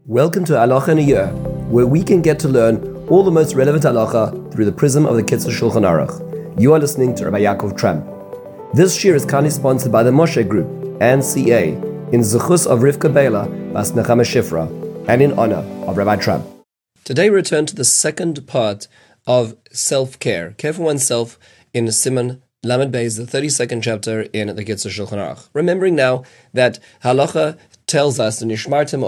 Welcome to Halacha in a Year, where we can get to learn all the most relevant halacha through the prism of the Kitzur Shulchan Aruch. You are listening to Rabbi Yaakov Tramp. This year is kindly sponsored by the Moshe Group and CA in Zechus of Rivka Bela Bas Nechama Shifra and in honor of Rabbi Tramp. Today we return to the second part of self-care, care for oneself in Siman Lamed Beis, the 32nd chapter in the Kitzur Shulchan Aruch. Remembering now that halacha tells us and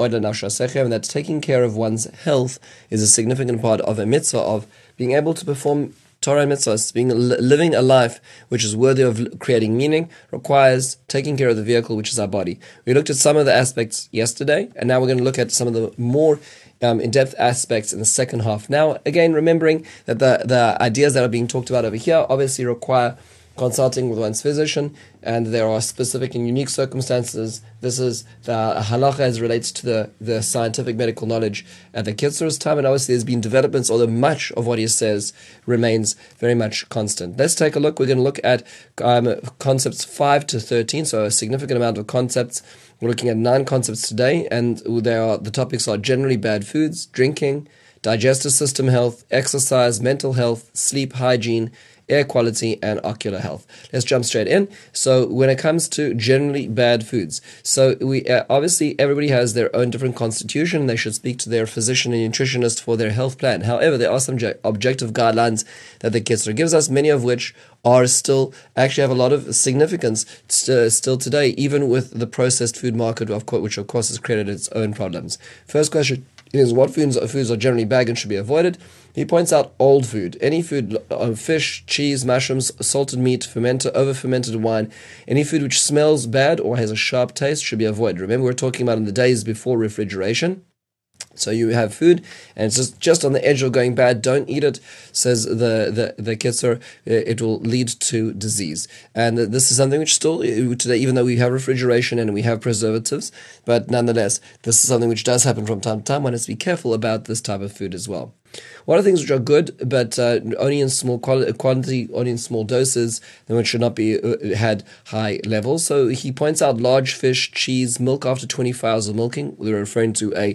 that taking care of one's health is a significant part of a mitzvah of being able to perform Torah and mitzvahs. Living a life which is worthy of creating meaning requires taking care of the vehicle, which is our body. We looked at some of the aspects yesterday, and now we're going to look at some of the more in-depth aspects in the second half. Now, again, remembering that the ideas that are being talked about over here obviously require consulting with one's physician, and there are specific and unique circumstances. This is the halacha as relates to the scientific medical knowledge at the Kitzur's time, and obviously there's been developments, although much of what he says remains very much constant. Let's take a look. We're going to look at concepts 5 to 13, so a significant amount of concepts. We're looking at 9 concepts today, and the topics are generally bad foods, drinking, digestive system health, exercise, mental health, sleep hygiene, air quality, and ocular health. Let's jump straight in. So when it comes to generally bad foods, so we obviously everybody has their own different constitution, and they should speak to their physician and nutritionist for their health plan. However, there are some objective guidelines that the Kitzur gives us, many of which are still actually have a lot of significance still today, even with the processed food market, which of course has created its own problems. First question is, what foods are generally bad and should be avoided? He points out old food, any food, fish, cheese, mushrooms, salted meat, over-fermented wine, any food which smells bad or has a sharp taste should be avoided. Remember, we're talking about in the days before refrigeration. So you have food, and it's just on the edge of going bad. Don't eat it, says the Kitzur. It will lead to disease. And this is something which still, today, even though we have refrigeration and we have preservatives, but nonetheless, this is something which does happen from time to time. One has to be careful about this type of food as well. One of the things which are good, but only in small quantity, only in small doses, then which should not be had high levels. So he points out large fish, cheese, milk after 24 hours of milking. We're referring to a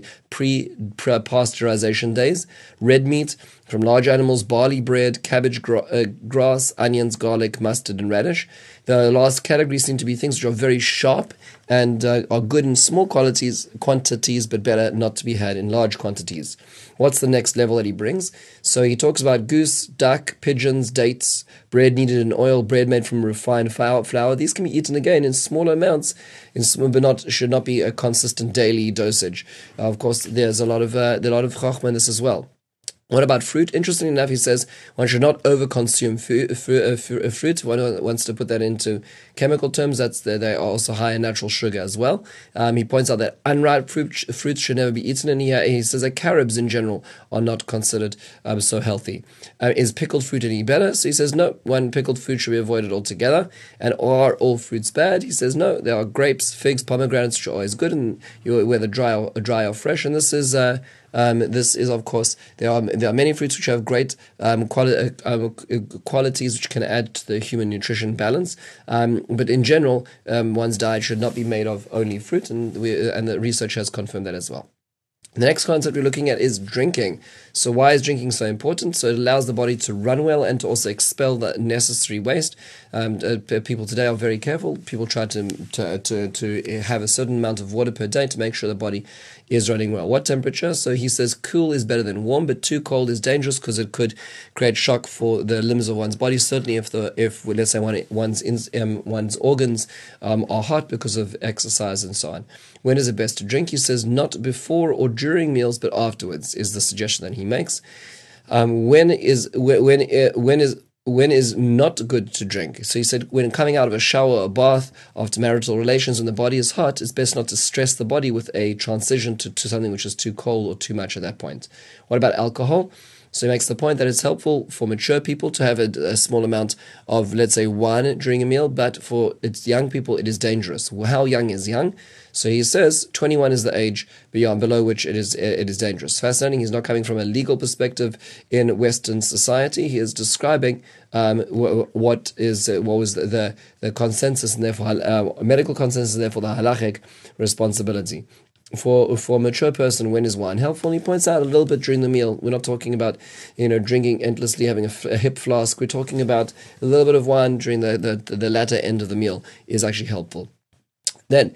pre-pasteurization days. Red meat from large animals, barley bread, cabbage, grass, onions, garlic, mustard, and radish. The last category seem to be things which are very sharp and are good in small quantities, but better not to be had in large quantities. What's the next level that he brings? So he talks about goose, duck, pigeons, dates, bread kneaded in oil, bread made from refined flour. These can be eaten again in smaller amounts, but should not be a consistent daily dosage. Of course, there's a lot of chachma in this as well. What about fruit? Interestingly enough, he says one should not overconsume fruit. One wants to put that into chemical terms. They are also high in natural sugar as well. He points out that unripe fruits should never be eaten, and he says that carobs in general are not considered so healthy. Is pickled fruit any better? So he says no, pickled fruit should be avoided altogether. And are all fruits bad? He says no, there are grapes, figs, pomegranates, which are always good, and whether dry or fresh. And this is of course, there are many fruits which have great qualities which can add to the human nutrition balance. But in general, one's diet should not be made of only fruit, and the research has confirmed that as well. The next concept we're looking at is drinking. So why is drinking so important? So it allows the body to run well and to also expel the necessary waste. People today are very careful. People try to have a certain amount of water per day to make sure the body is running well. What temperature? So he says cool is better than warm, but too cold is dangerous because it could create shock for the limbs of one's body. Certainly, if let's say one's organs are hot because of exercise and so on. When is it best to drink? He says not before or during meals, but afterwards is the suggestion that he makes. When is not good to drink? So he said when coming out of a shower or bath after marital relations when the body is hot, it's best not to stress the body with a transition to something which is too cold or too much at that point. What about alcohol? So he makes the point that it's helpful for mature people to have a small amount of, let's say, wine during a meal, but for its young people, it is dangerous. How young is young? So he says 21 is the age below which it is dangerous. Fascinating. He's not coming from a legal perspective in Western society. He is describing what was the consensus, and therefore medical consensus, and therefore the halachic responsibility. for a mature person, when is wine helpful? And he points out a little bit during the meal. We're not talking about drinking endlessly, having a hip flask. We're talking about a little bit of wine during the latter end of the meal is actually helpful. Then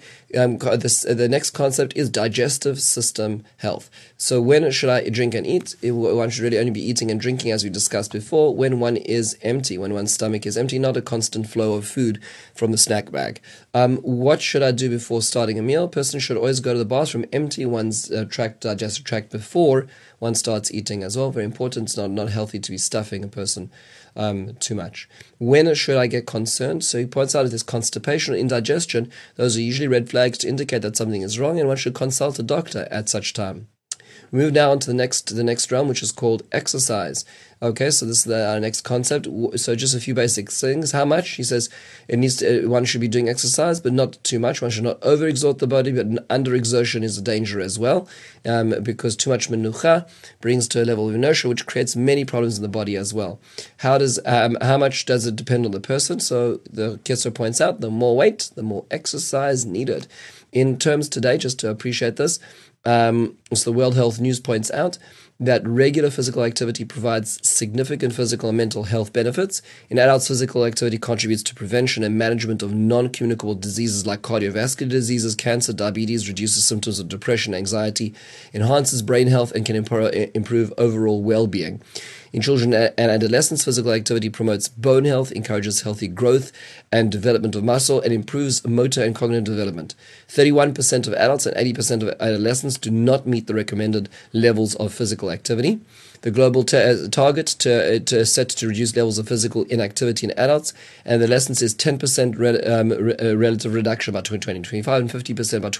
the next concept is digestive system health. So when should I drink and eat? One should really only be eating and drinking, as we discussed before, when one is empty, when one's stomach is empty, not a constant flow of food from the snack bag. What should I do before starting a meal? A person should always go to the bathroom, empty one's digestive tract before one starts eating as well. Very important. It's not healthy to be stuffing a person too much. When should I get concerned? So he points out if there's constipation or indigestion, those are usually red flags to indicate that something is wrong, and one should consult a doctor at such time. We move now on to the next realm, which is called exercise. Okay, so this is our next concept. So just a few basic things. How much? He says one should be doing exercise, but not too much. One should not overexert the body, but underexertion is a danger as well, because too much menucha brings to a level of inertia, which creates many problems in the body as well. How much does it depend on the person? So the Kitzur points out, the more weight, the more exercise needed. In terms today, just to appreciate this, so the World Health News points out that regular physical activity provides significant physical and mental health benefits. In adults, physical activity contributes to prevention and management of non-communicable diseases like cardiovascular diseases, cancer, diabetes, reduces symptoms of depression, anxiety, enhances brain health, and can improve overall well-being. In children and adolescents, physical activity promotes bone health, encourages healthy growth and development of muscle, and improves motor and cognitive development. 31% of adults and 80% of adolescents do not meet the recommended levels of physical activity. The global target to set to reduce levels of physical inactivity in adults and adolescents is 10% relative reduction by 2025 and 50% by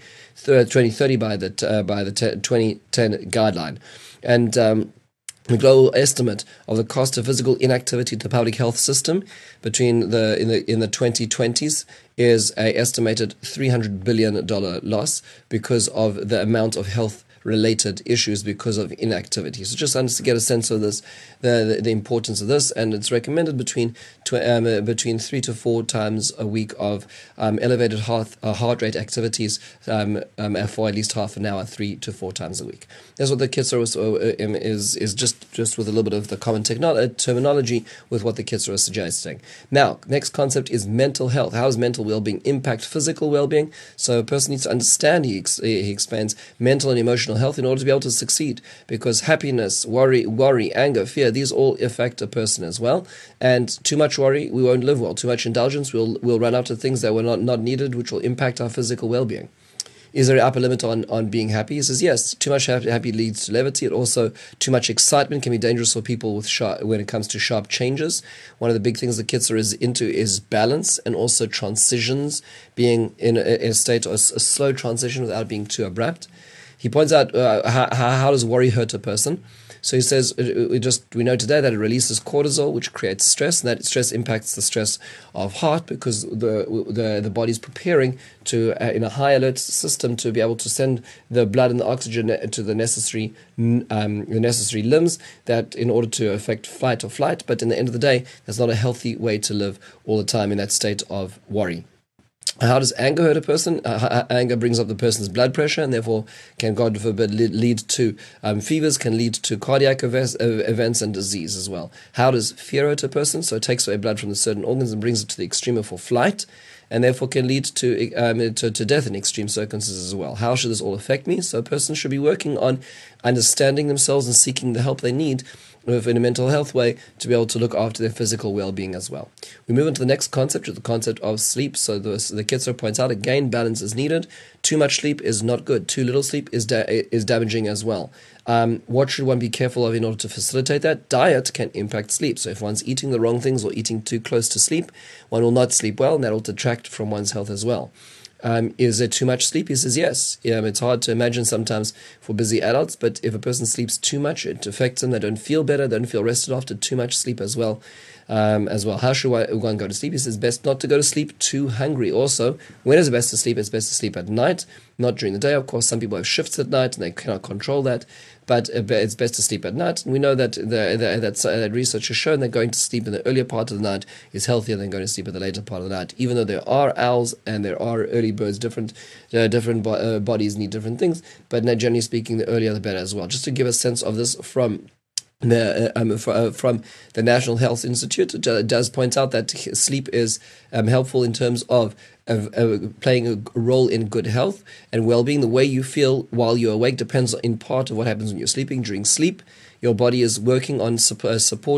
2030 by the 2010 guideline. And the global estimate of the cost of physical inactivity to the public health system in the 2020s is an estimated $300 billion loss because of the amount of health-related issues because of inactivity. So just to get a sense of this, the importance of this, and it's recommended between 3 to 4 times a week of elevated heart rate activities for at least half an hour, 3 to 4 times a week. That's what the Kitzur is just with a little bit of the common terminology with what the Kitzur is suggesting. Now, next concept is mental health. How does mental well-being impact physical well-being? So a person needs to understand, he explains, mental and emotional health in order to be able to succeed, because happiness, worry, anger, fear, these all affect a person as well. And too much worry, we won't live well. Too much indulgence, we'll run out of things that were not needed, which will impact our physical well-being. Is there an upper limit on being happy? He says yes. Too much happy leads to levity. And also, too much excitement can be dangerous for people when it comes to sharp changes. One of the big things the Kitzur is into is balance and also transitions, being in a state of a slow transition without being too abrupt. He points out how does worry hurt a person. So he says, we know today that it releases cortisol, which creates stress, and that stress impacts the stress of heart because the body's preparing to, in a high alert system, to be able to send the blood and the oxygen to the necessary limbs that in order to affect fight or flight. But in the end of the day, that's not a healthy way to live all the time in that state of worry. How does anger hurt a person? Anger brings up the person's blood pressure and therefore can, God forbid, lead to fevers, can lead to cardiac events and disease as well. How does fear hurt a person? So it takes away blood from the certain organs and brings it to the extreme for flight, and therefore can lead to death in extreme circumstances as well. How should this all affect me? So a person should be working on understanding themselves and seeking the help they need in a mental health way to be able to look after their physical well-being as well. We move on to the next concept, which is the concept of sleep. So the Kitzur points out, again, balance is needed. Too much sleep is not good. Too little sleep is damaging as well. What should one be careful of in order to facilitate that? Diet can impact sleep. So if one's eating the wrong things or eating too close to sleep, one will not sleep well, and that will detract from one's health as well. Is there too much sleep? He says yes. It's hard to imagine sometimes for busy adults, but if a person sleeps too much, it affects them. They don't feel better, they don't feel rested after too much sleep as well. as well. How should one go to sleep? He says best not to go to sleep too hungry. Also, when is it best to sleep? It's best to sleep at night, not during the day. Of course, some people have shifts at night and they cannot control that, but it's best to sleep at night. And we know that that research has shown that going to sleep in the earlier part of the night is healthier than going to sleep at the later part of the night. Even though there are owls and there are early birds, different bodies need different things, but generally speaking, the earlier the better as well. Just to give a sense of this from the National Health Institute, it does point out that sleep is helpful in terms of playing a role in good health and well-being. The way you feel while you're awake depends in part of what happens when you're sleeping. During sleep, your body is working on to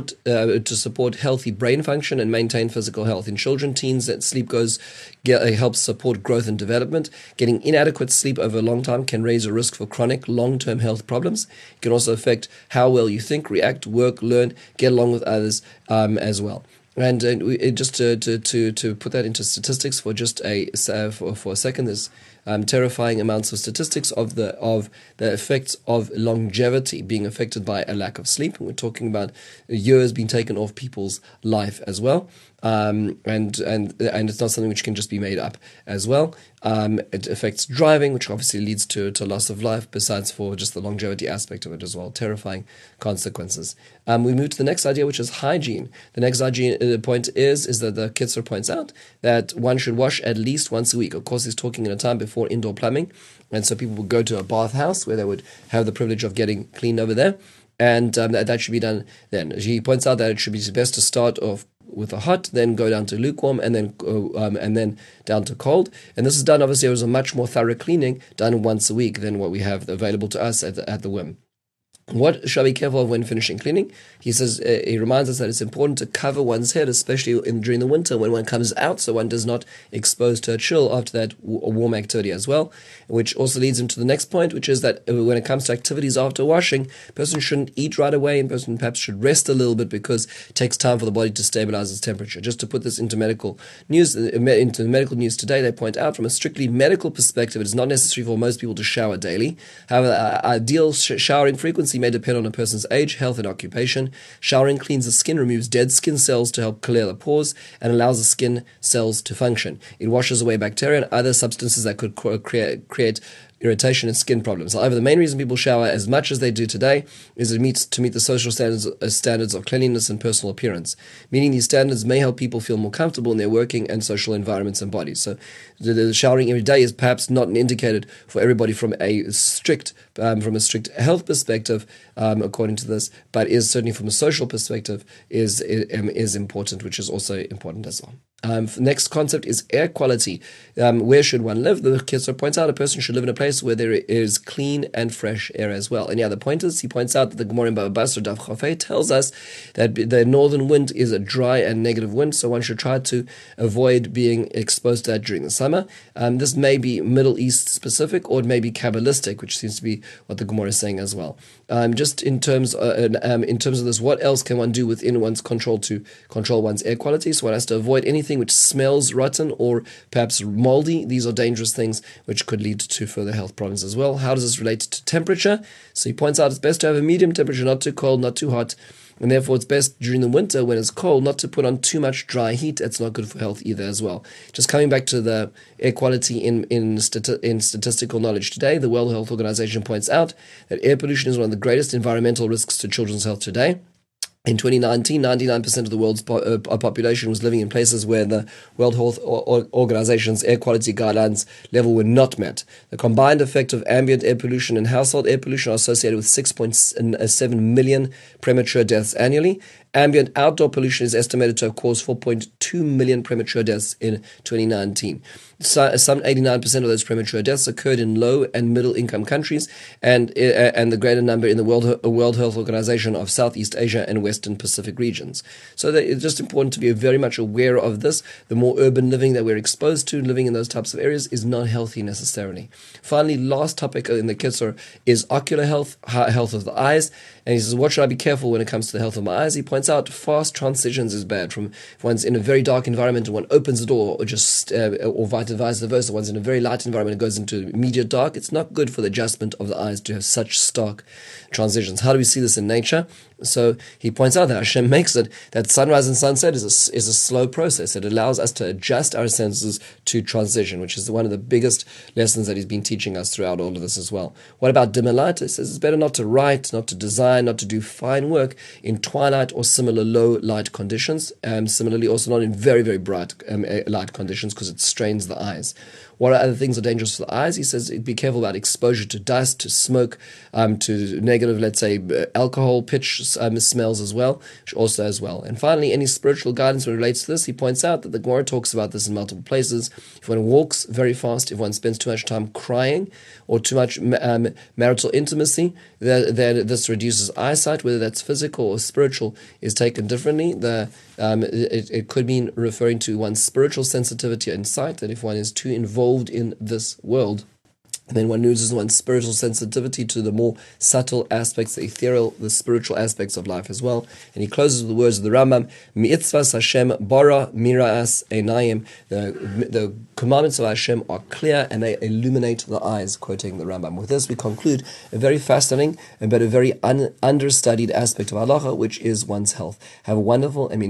support healthy brain function and maintain physical health. In children, teens, that sleep helps support growth and development. Getting inadequate sleep over a long time can raise a risk for chronic long-term health problems. It can also affect how well you think, react, work, learn, get along with others as well. And just to put that into statistics for just for a second, there's terrifying amounts of statistics of the effects of longevity being affected by a lack of sleep. And we're talking about years being taken off people's life as well. And it's not something which can just be made up as well. It affects driving, which obviously leads to loss of life, besides for just the longevity aspect of it as well. Terrifying consequences. We move to the next idea, which is hygiene. The next hygiene point is that the Kitzur points out that one should wash at least once a week. Of course, he's talking in a time before indoor plumbing, and so people would go to a bathhouse where they would have the privilege of getting clean over there, and that should be done then. He points out that it should be best to start off with a hot, then go down to lukewarm, and then down to cold. And this is done, obviously, as a much more thorough cleaning, done once a week than what we have available to us at the whim. What shall we be careful of when finishing cleaning? He says, he reminds us that it's important to cover one's head, especially during the winter when one comes out, so one does not expose to a chill after that warm activity as well, which also leads into the next point, which is that when it comes to activities after washing, a person shouldn't eat right away, and a person perhaps should rest a little bit because it takes time for the body to stabilize its temperature. Just to put this into medical news today, they point out from a strictly medical perspective, it is not necessary for most people to shower daily. However, ideal showering frequency may depend on a person's age, health, and occupation. Showering cleans the skin, removes dead skin cells to help clear the pores, and allows the skin cells to function. It washes away bacteria and other substances that could create irritation and skin problems. However, the main reason people shower as much as they do today is to meet the social standards of cleanliness and personal appearance, meaning these standards may help people feel more comfortable in their working and social environments and bodies. So the showering every day is perhaps not indicated for everybody from a strict health perspective, according to this, but is certainly from a social perspective is important, which is also important as well. Next concept is air quality. Where should one live? The Kitzur points out a person should live in a place where there is clean and fresh air as well. Any other pointers? He points out that the Gemara in Baba Basra Daf Chafei tells us that the northern wind is a dry and negative wind, so one should try to avoid being exposed to that during the summer. This may be Middle East specific, or it may be Kabbalistic, which seems to be what the Gemara is saying as well. Just in terms of this, what else can one do within one's control to control one's air quality? So one has to avoid anything which smells rotten or perhaps moldy. These are dangerous things which could lead to further health problems as well. How does this relate to temperature? So he points out it's best to have a medium temperature, not too cold, not too hot, and therefore it's best during the winter when it's cold not to put on too much dry heat. That's not good for health either as well. Just coming back to the air quality in statistical knowledge today, the World Health Organization points out that air pollution is one of the greatest environmental risks to children's health today. In 2019, 99% of the world's population was living in places where the World Health Organization's air quality guidelines level were not met. The combined effect of ambient air pollution and household air pollution are associated with 6.7 million premature deaths annually. Ambient outdoor pollution is estimated to have caused 4.2 million premature deaths in 2019. Some 89% of those premature deaths occurred in low and middle income countries, and the greater number in the World Health Organization of Southeast Asia and Western Pacific regions. So it's just important to be very much aware of this. The more urban living that we're exposed to, living in those types of areas, is not healthy necessarily. Finally, last topic in the Kitzur is ocular health, health of the eyes. And he says, what should I be careful when it comes to the health of my eyes? He points out fast transitions is bad. From if one's in a very dark environment and one opens the door, or vice versa, one's in a very light environment and goes into immediate dark, it's not good for the adjustment of the eyes to have such stark transitions. How do we see this in nature? So he points out that Hashem makes it that sunrise and sunset is a slow process. It allows us to adjust our senses to transition, which is one of the biggest lessons that he's been teaching us throughout all of this as well. What about dim light? He says it's better not to write, not to design, not to do fine work in twilight or similar low light conditions. Similarly, also not in very, very bright light conditions, because it strains the eyes. What are other things that are dangerous for the eyes? He says be careful about exposure to dust, to smoke, to negative, let's say, alcohol, pitch smells as well, which also as well. And finally, any spiritual guidance when it relates to this, he points out that the Gemara talks about this in multiple places. If one walks very fast, if one spends too much time crying or too much marital intimacy, then this reduces eyesight. Whether that's physical or spiritual is taken differently. It could mean referring to one's spiritual sensitivity and sight, that if one is too involved in this world, and then one loses one's spiritual sensitivity to the more subtle aspects, the ethereal, the spiritual aspects of life as well. And he closes with the words of the Rambam, Mi'etzvas Hashem bara mira'as einayim. The commandments of Hashem are clear and they illuminate the eyes, quoting the Rambam. With this we conclude a very fascinating but a very understudied aspect of halacha, which is one's health. Have a wonderful and